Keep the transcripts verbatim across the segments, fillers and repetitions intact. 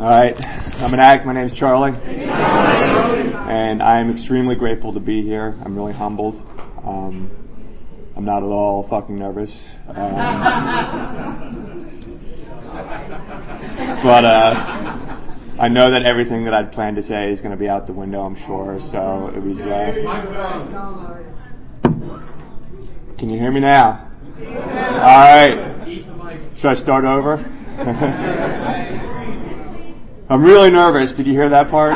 Alright, I'm an addict. My name's Charlie. And I'm extremely grateful to be here. I'm really humbled. Um, I'm not at all fucking nervous. Um, but uh, I know that everything that I'd planned to say is going to be out the window, I'm sure. So it was... Uh, can you hear me now? Alright. Should I start over? I'm really nervous. Did you hear that part?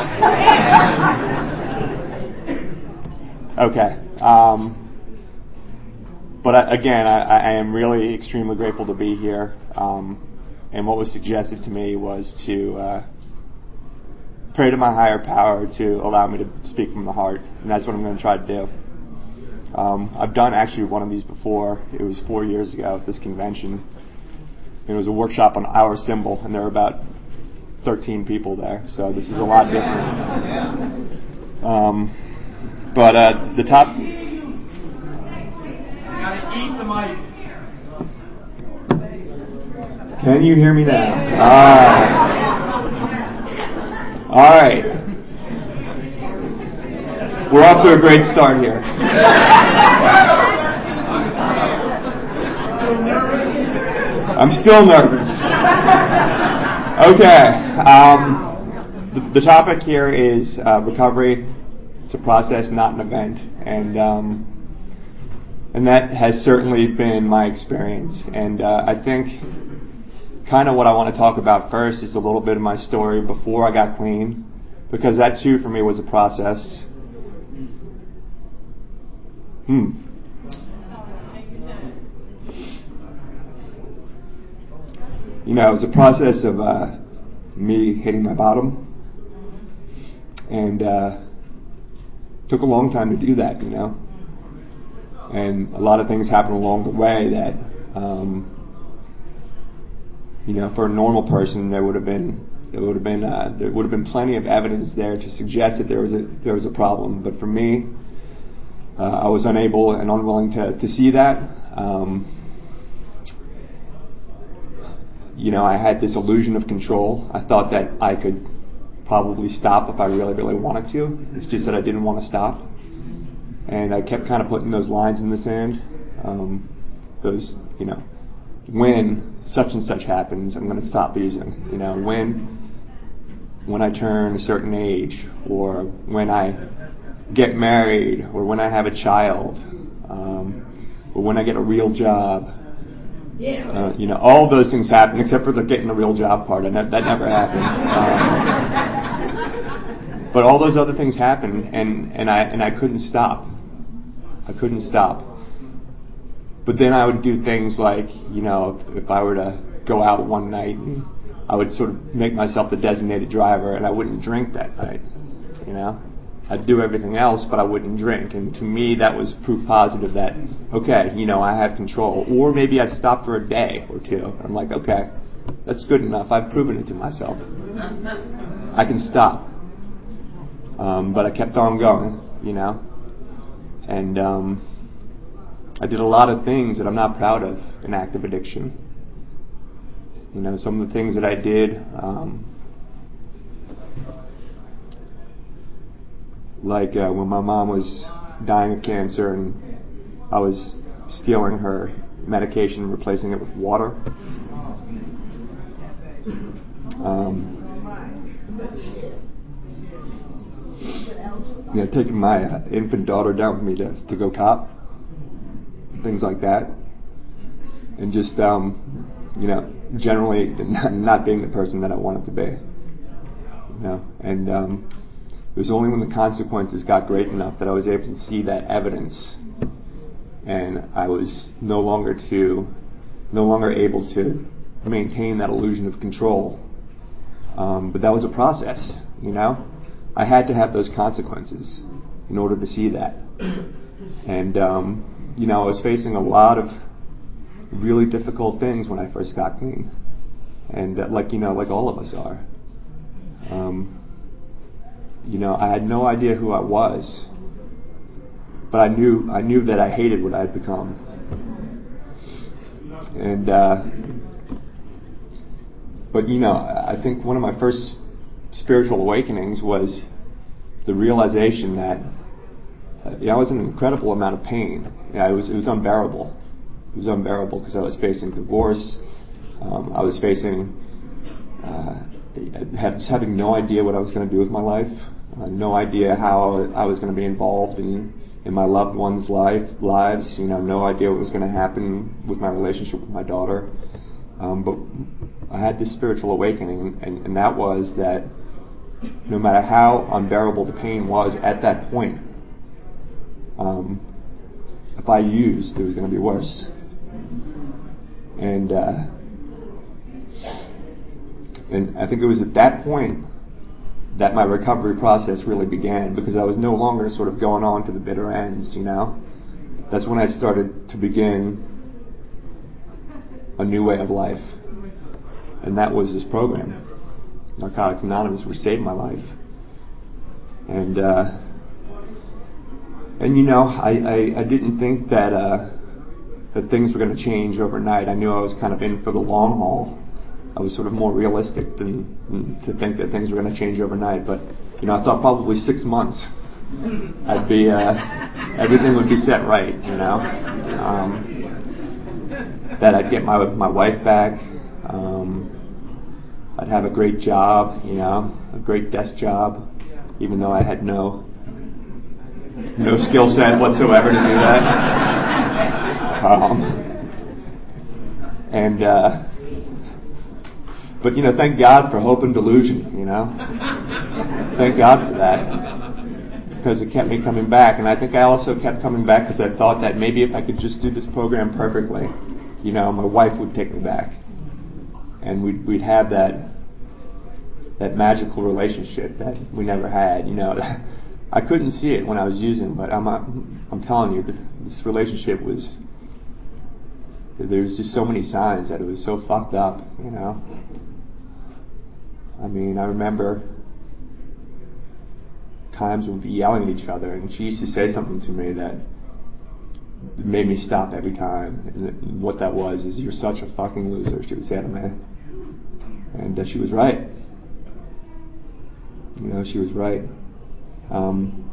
Okay. Um, but I, again, I, I am really extremely grateful to be here. Um, and what was suggested to me was to uh, pray to my higher power to allow me to speak from the heart. And that's what I'm going to try to do. Um, I've done actually one of these before. It was four years ago at this convention. It was a workshop on our symbol, and there were about thirteen people there, so this is a lot different. Um, but uh, the top... You gotta eat the mic. Can you hear me now? All right. All right. We're off to a great start here. I'm still nervous. Okay. Um, the, the topic here is uh, recovery. It's a process, not an event, and um, and that has certainly been my experience. And uh, I think kind of what I want to talk about first is a little bit of my story before I got clean, because that too for me was a process. Hmm. You know, it was a process of uh, me hitting my bottom, and uh, took a long time to do that, you know. And a lot of things happened along the way that, um, you know, for a normal person, there would have been there would have been uh, there would have been plenty of evidence there to suggest that there was a there was a problem. But for me, uh, I was unable and unwilling to to see that. Um, You know, I had this illusion of control. I thought that I could probably stop if I really, really wanted to. It's just that I didn't want to stop. And I kept kind of putting those lines in the sand. Um, those, you know, when such and such happens, I'm going to stop using. You know, when, when I turn a certain age, or when I get married, or when I have a child, um, or when I get a real job. Uh, you know, all of those things happen, except for the getting a real job part, and that, that never happened. Um, but all those other things happened, and, and I and I couldn't stop. I couldn't stop. But then I would do things like, you know, if, if I were to go out one night, I would sort of make myself the designated driver, and I wouldn't drink that night. You know, I'd do everything else, but I wouldn't drink. And to me, that was proof positive that, okay, you know, I have control. Or maybe I'd stop for a day or two. I'm like, okay, that's good enough. I've proven it to myself. I can stop. Um, but I kept on going, you know. And um, I did a lot of things that I'm not proud of in active addiction. You know, some of the things that I did... Um, Like uh, when my mom was dying of cancer and I was stealing her medication and replacing it with water. Um, you know, taking my uh, infant daughter down with me to, to go cop. Things like that. And just, um, you know, generally not, not being the person that I wanted to be. You know, and... Um, It was only when the consequences got great enough that I was able to see that evidence, and I was no longer to, no longer able to maintain that illusion of control. Um, but that was a process, you know. I had to have those consequences in order to see that, and um, you know, I was facing a lot of really difficult things when I first got clean, and uh, like you know, like all of us are. Um, You know, I had no idea who I was, but I knew I knew that I hated what I had become. And uh, but you know, I think one of my first spiritual awakenings was the realization that uh, you know, I was in an incredible amount of pain. Yeah, it was it was unbearable. It was unbearable because I was facing divorce. Um, I was facing uh, had, having no idea what I was going to do with my life. Uh, no idea how I was going to be involved in in my loved ones' life lives. You know, no idea what was going to happen with my relationship with my daughter. Um, but I had this spiritual awakening, and, and that was that no matter how unbearable the pain was at that point, um, if I used, it was going to be worse. And uh, and I think it was at that point that my recovery process really began, because I was no longer sort of going on to the bitter ends, you know. That's when I started to begin a new way of life. And that was this program, Narcotics Anonymous, which saved my life. And, uh, and you know, I, I, I didn't think that, uh, that things were going to change overnight. I knew I was kind of in for the long haul. I was sort of more realistic than, than to think that things were going to change overnight. But, you know, I thought probably six months I'd be, uh, everything would be set right, you know. Um, that I'd get my, my wife back. Um, I'd have a great job, you know, a great desk job, even though I had no no skill set whatsoever to do that. Um, and uh, but you know, thank God for hope and delusion, you know. Thank God for that, because it kept me coming back. And I think I also kept coming back because I thought that maybe if I could just do this program perfectly, you know, my wife would take me back. And we'd, we'd have that that magical relationship that we never had. You know, I couldn't see it when I was using, but I'm I'm telling you, this, this relationship was. There's just so many signs that it was so fucked up. You know. I mean, I remember times when we'd be yelling at each other, and she used to say something to me that made me stop every time. And what that was is, "You're such a fucking loser," she would say to me. And uh, she was right. You know, she was right. Um,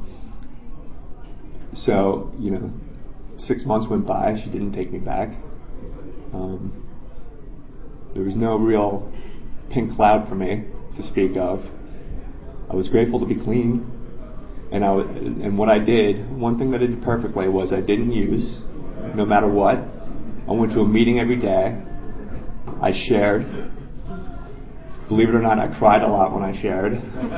so, you know, six months went by. She didn't take me back. Um, there was no real pink cloud for me to speak of. I was grateful to be clean. And I w- and what I did, one thing that I did perfectly was I didn't use, no matter what. I went to a meeting every day. I shared. Believe it or not, I cried a lot when I shared.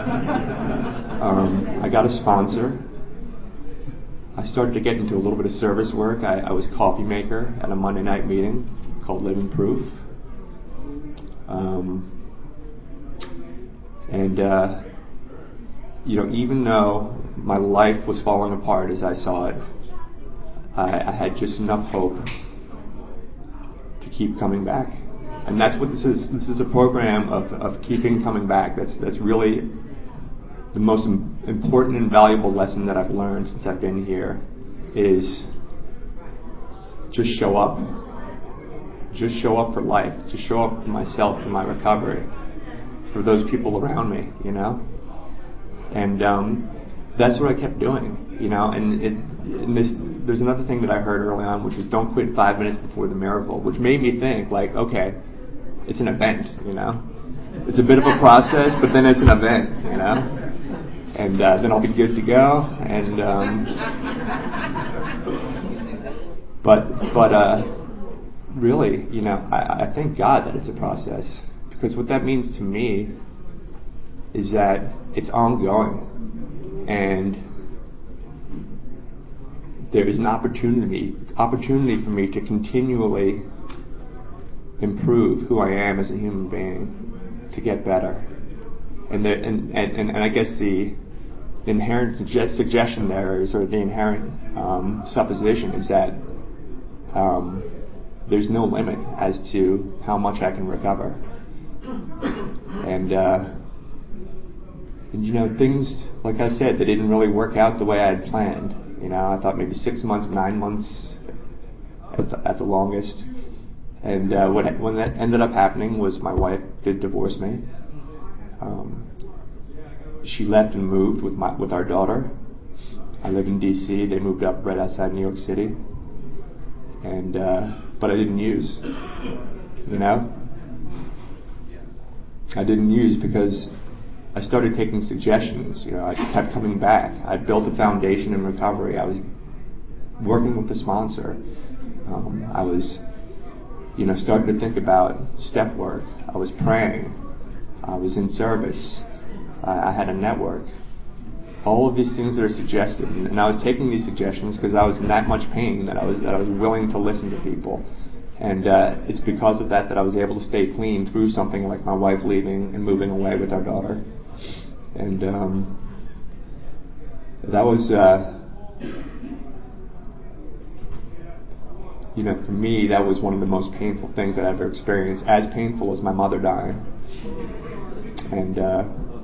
um, I got a sponsor. I started to get into a little bit of service work. I, I was coffee maker at a Monday night meeting called Living Proof. Um, and, uh, you know, even though my life was falling apart as I saw it, I, I had just enough hope to keep coming back. And that's what this is. This is a program of, of keeping coming back. That's that's really the most important and valuable lesson that I've learned since I've been here, is just show up. Just show up for life. Just show up for myself, for my recovery, for those people around me, you know. And um, that's what I kept doing, you know. And, it, and this, there's another thing that I heard early on, which was don't quit five minutes before the miracle, which made me think, like, okay, it's an event, you know. It's a bit of a process, but then it's an event, you know. And uh, then I'll be good to go. And um, but but uh, really, you know, I, I thank God that it's a process, because what that means to me is that it's ongoing, and there is an opportunity opportunity for me to continually improve who I am as a human being, to get better. And the, and, and, and I guess the inherent suggest, suggestion there is, or the inherent um, supposition is that um, there's no limit as to how much I can recover. And, uh, and you know, things, like I said, they didn't really work out the way I had planned. You know, I thought maybe six months, nine months at the, at the longest. And uh, what when that ended up happening was my wife did divorce me. Um, she left and moved with my with our daughter. I live in D C. They moved up right outside New York City. And uh, but I didn't use, you know. I didn't use because I started taking suggestions. You know, I kept coming back. I built a foundation in recovery. I was working with the sponsor. Um, I was, you know, starting to think about step work. I was praying. I was in service. I, I had a network. All of these things that are suggested, and, and I was taking these suggestions because I was in that much pain that I was that I was willing to listen to people. And uh, it's because of that that I was able to stay clean through something like my wife leaving and moving away with our daughter. And um, that was, uh, you know, for me, that was one of the most painful things that I've ever experienced, as painful as my mother dying. And, uh,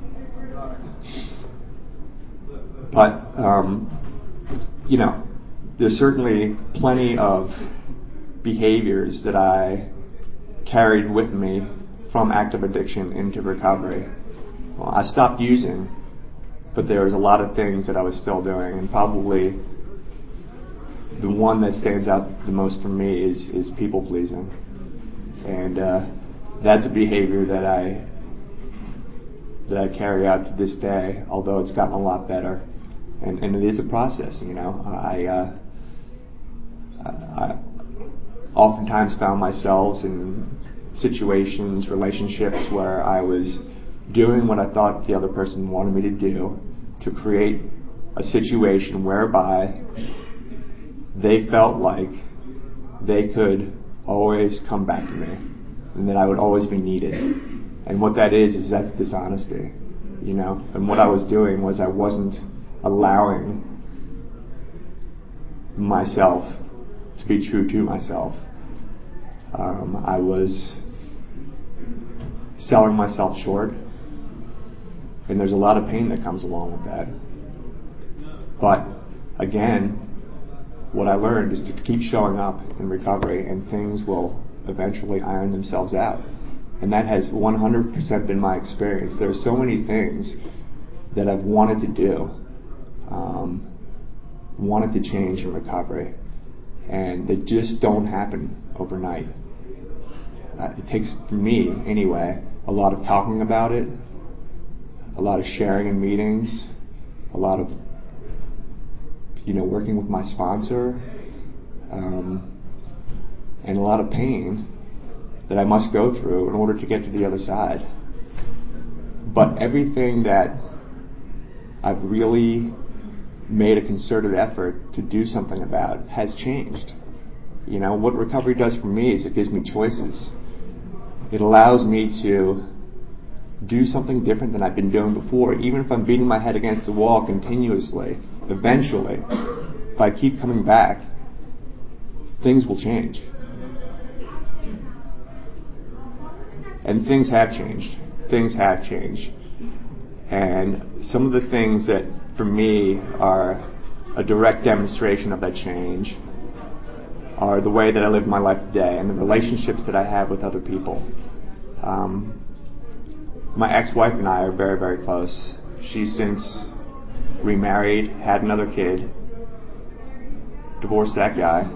but, um, you know, there's certainly plenty of behaviors that I carried with me from active addiction into recovery. Well, I stopped using, but there was a lot of things that I was still doing, and probably the one that stands out the most for me is, is people pleasing. And uh, that's a behavior that I that I carry out to this day, although it's gotten a lot better. And, and it is a process, you know. I, uh, I oftentimes found myself in situations, relationships where I was doing what I thought the other person wanted me to do to create a situation whereby they felt like they could always come back to me and that I would always be needed. And what that is, is that's dishonesty, you know. And what I was doing was I wasn't allowing myself to be true to myself. Um, I was selling myself short, and there's a lot of pain that comes along with that. But again, what I learned is to keep showing up in recovery, and things will eventually iron themselves out. And that has one hundred percent been my experience. There are so many things that I've wanted to do, um, wanted to change in recovery, and they just don't happen overnight. Uh, it takes, for me anyway, a lot of talking about it, a lot of sharing in meetings, a lot of, you know, working with my sponsor, um, and a lot of pain that I must go through in order to get to the other side. But everything that I've really made a concerted effort to do something about has changed. You know, what recovery does for me is it gives me choices. It allows me to do something different than I've been doing before. Even if I'm beating my head against the wall continuously, eventually, if I keep coming back, things will change. And things have changed. Things have changed. And some of the things that, for me, are a direct demonstration of that change are the way that I live my life today and the relationships that I have with other people. Um, my ex-wife and I are very, very close. She's since remarried, had another kid, divorced that guy.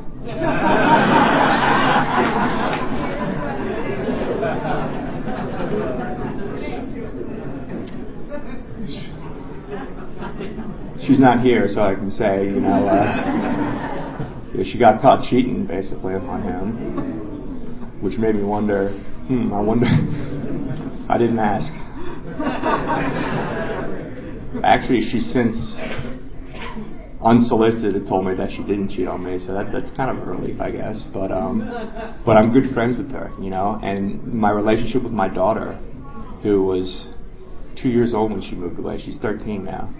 She's not here, so I can say, you know, uh, yeah, she got caught cheating, basically, on him, which made me wonder, hmm, I wonder, I didn't ask. Actually, she since unsolicited told me that she didn't cheat on me, so that that's kind of a relief, I guess. But um, but I'm good friends with her, you know, and my relationship with my daughter, who was two years old when she moved away, she's thirteen now,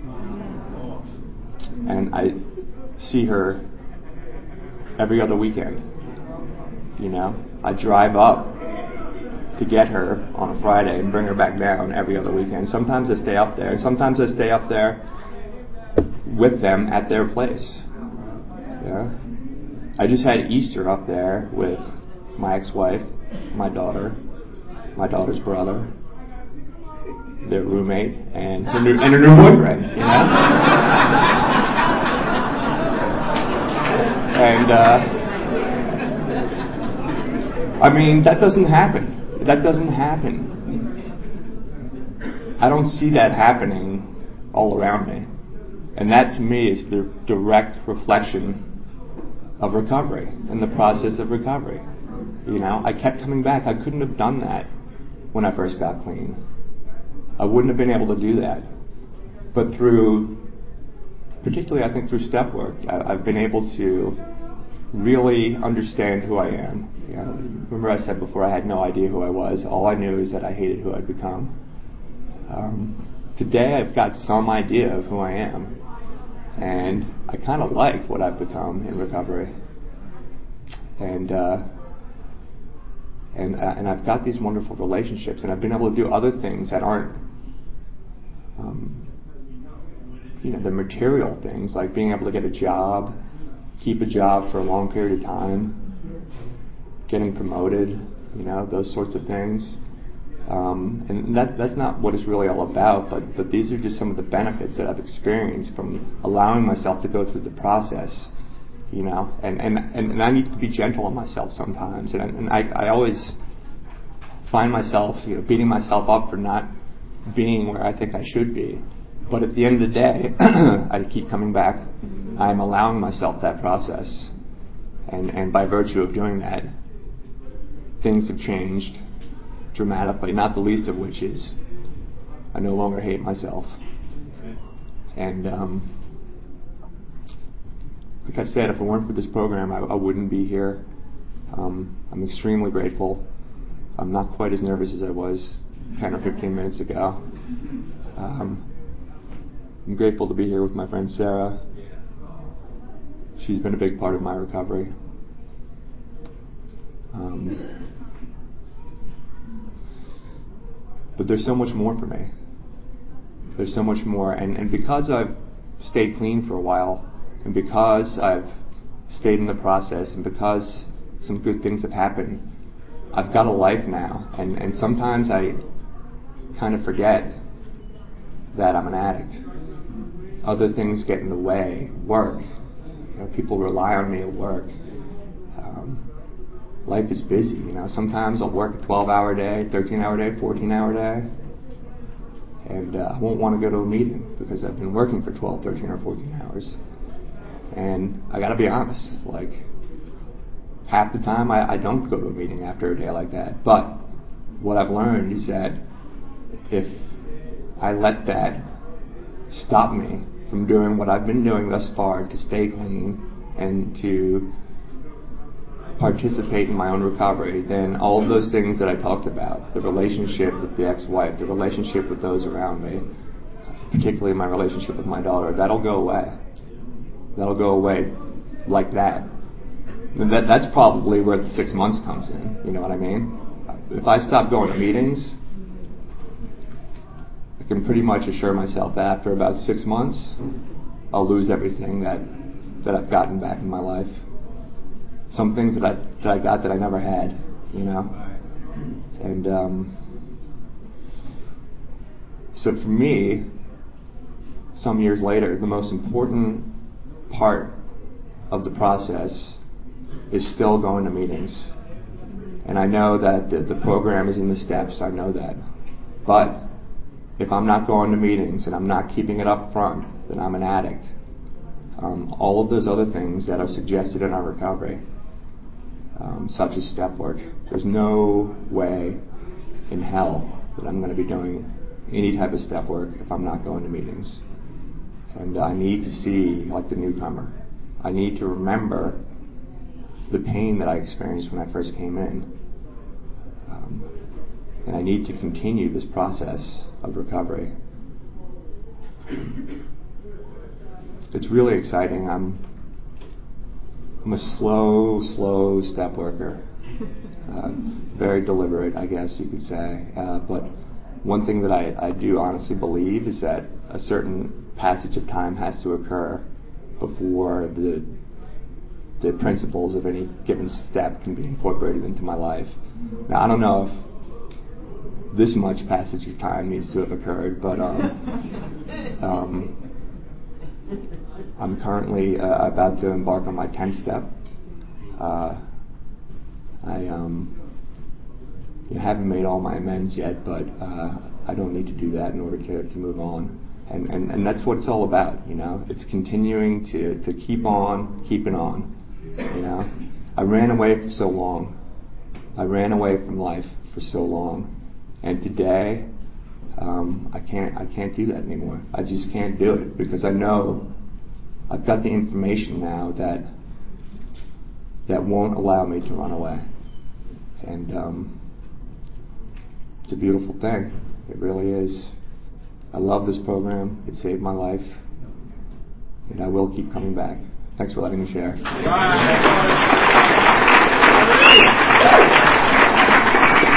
and I see her every other weekend. You know, I drive up to get her on a Friday and bring her back down every other weekend. Sometimes I stay up there. Sometimes I stay up there with them at their place. Yeah. I just had Easter up there with my ex-wife, my daughter, my daughter's brother, their roommate, and her new, and her new boyfriend, you know? And, uh, I mean, that doesn't happen. That doesn't happen. I don't see that happening all around me. And that to me is the direct reflection of recovery and the process of recovery. You know, I kept coming back. I couldn't have done that when I first got clean. I wouldn't have been able to do that. But through, particularly I think through step work, I, I've been able to really understand who I am. You know, remember I said before I had no idea who I was. All I knew is that I hated who I'd become. Um, today I've got some idea of who I am. And I kind of like what I've become in recovery. And uh, and uh, and I've got these wonderful relationships, and I've been able to do other things that aren't, um, you know, the material things, like being able to get a job, keep a job for a long period of time, getting promoted, you know, those sorts of things. Um, and that that's not what it's really all about, but, but these are just some of the benefits that I've experienced from allowing myself to go through the process, you know, and, and, and, and I need to be gentle on myself sometimes, and, and I, I always find myself, you know, beating myself up for not being where I think I should be, but at the end of the day, I keep coming back. I'm allowing myself that process, and, and by virtue of doing that, things have changed dramatically, not the least of which is I no longer hate myself. And um, like I said, if it weren't for this program, I, I wouldn't be here. Um, I'm extremely grateful. I'm not quite as nervous as I was ten or fifteen minutes ago. Um, I'm grateful to be here with my friend Sarah. She's been a big part of my recovery. Um, But there's so much more for me. There's so much more. And, and because I've stayed clean for a while, and because I've stayed in the process, and because some good things have happened, I've got a life now. And, and sometimes I kind of forget that I'm an addict. Other things get in the way. Work. You know, people rely on me at work. Um, Life is busy, you know. Sometimes I'll work a twelve-hour day, thirteen-hour day, fourteen-hour day, and uh, I won't want to go to a meeting because I've been working for twelve, thirteen, or fourteen hours. And I got to be honest, like half the time I, I don't go to a meeting after a day like that. But what I've learned is that if I let that stop me from doing what I've been doing thus far to stay clean and to participate in my own recovery, then all of those things that I talked about, the relationship with the ex-wife, the relationship with those around me, particularly my relationship with my daughter, that'll go away. That'll go away like that. And that that's probably where the six months comes in, you know what I mean? If I stop going to meetings, I can pretty much assure myself that after about six months, I'll lose everything that, that I've gotten back in my life. Some things that I that I got that I never had, you know. And um, so for me, some years later, the most important part of the process is still going to meetings. And I know that the, the program is in the steps. I know that. But if I'm not going to meetings and I'm not keeping it up front, then I'm an addict. Um, all of those other things that are suggested in our recovery, Um, such as step work. There's no way in hell that I'm going to be doing any type of step work if I'm not going to meetings. And I need to see like the newcomer. I need to remember the pain that I experienced when I first came in. Um, and I need to continue this process of recovery. It's really exciting. I'm I'm a slow, slow step worker. Uh, very deliberate, I guess you could say. Uh, but one thing that I, I do honestly believe is that a certain passage of time has to occur before the the principles of any given step can be incorporated into my life. Now, I don't know if this much passage of time needs to have occurred, but um, um, I'm currently uh, about to embark on my tenth step. Uh, I um, you know, haven't made all my amends yet, but uh, I don't need to do that in order to, to move on. And, and and that's what it's all about, you know. It's continuing to, to keep on, keeping on, you know. I ran away for so long. I ran away from life for so long, and today um, I can't I can't do that anymore. I just can't do it because I know I've got the information now that that won't allow me to run away, and um, it's a beautiful thing. It really is. I love this program. It saved my life, and I will keep coming back. Thanks for letting me share.